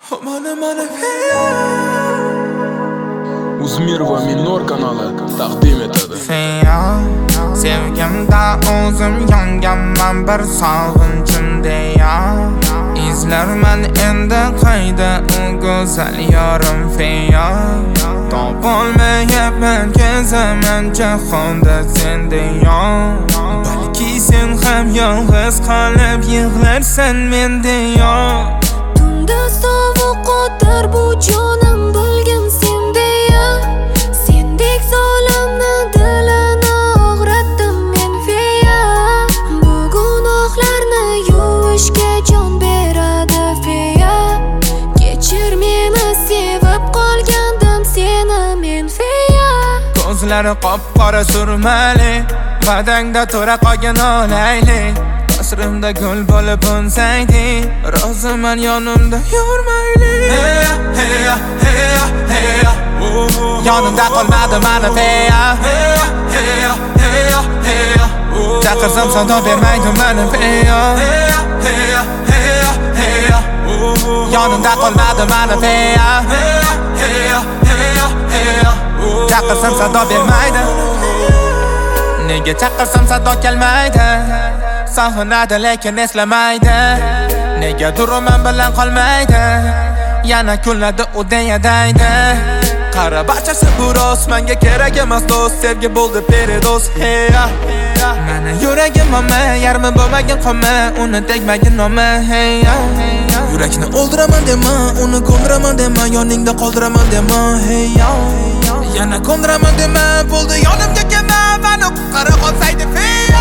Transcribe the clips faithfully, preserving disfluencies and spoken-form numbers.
Uzmirova Minor kanali taqdim etadi. Feya, sevgimda o'zim yonganman bir sog'inchim deya. Izlarman endi qayda u go'zal yorim Feya. Topolmayapman kezaman jahonda sen deya. Balki sen ham yolg'iz qolib yig'larsan men deya. Tunda sovuq o'tar bu jonim bilgim sen deya. Sendek zolimni dilini og'ratdim men Feya. Bu gunohlarni yuvishga jon beradi Feya. Kechir meni sevib qolgandim seni men Feya. Ko'zlari qop-qora surmali, badangda to'ra qolgan olayli. Asrimda gul bo'lib unsaydi, roziman yonimda yurmayli. Heya, heya, heya, heya. Yonimda qolmadi mani Feya. Heya, heya, heya, heya. Chaqirsam sado bermaydi mani Feya. Heya, heya, heya, heya. Yonimda qolmadi mani Feya. Heya, heya, heya, heya. Chaqirsam sado bermaydi. Nega chaqirsam sado kelmaydi? Sog'inadi lekin eslamaydi. Nega durman bilan qolmaydi? Yana kunlarda u deyadaydi. Qara barchasi bu rost, menga kerak emas do'st, sevgi bo'ldi peredost. Heya, mana yuragim omma, yarmi bo'lmagan qomma, uni tegmagin nomma. Heya, yurakni o'ldiraman dema, uni ko'ndiraman dema, yoningda qoldiraman dema. Heya, yana ko'ndiraman dema, bo'ldi yonimga kelma, mani qara qolsaydi Feya.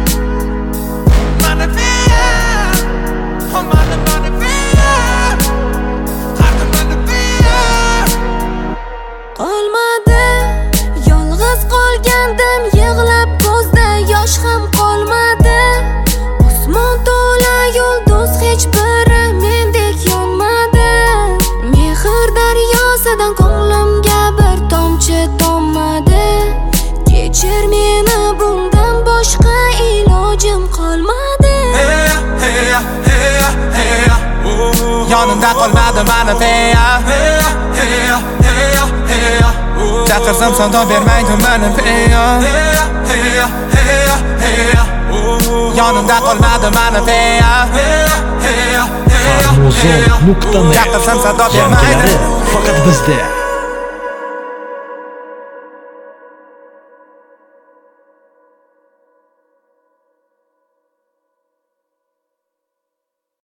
Qolmadi, yolg'iz qolgandim, yig'lab ko'zda yosh ham qolmadi. Osmon to'la yulduz, hech biri mendek yonmadi. Mehr daryosidan ko'nglimga bir tomchi tomadi. Kechir meni, bundan boshqa ilojim qolmadi. Heya, heya, heya, heya. Yonimda qolmadi mani Feya. Heya, heya, heya, heya. Chaqirsam sado bermaydi mani Feya. Heya, heya, heya, heya. Yonimda qolmadi mani Feya. Heya, heya, heya, heya. Farmozon nuqta net Chaqirsam sado bermaydi. Faqat bizda.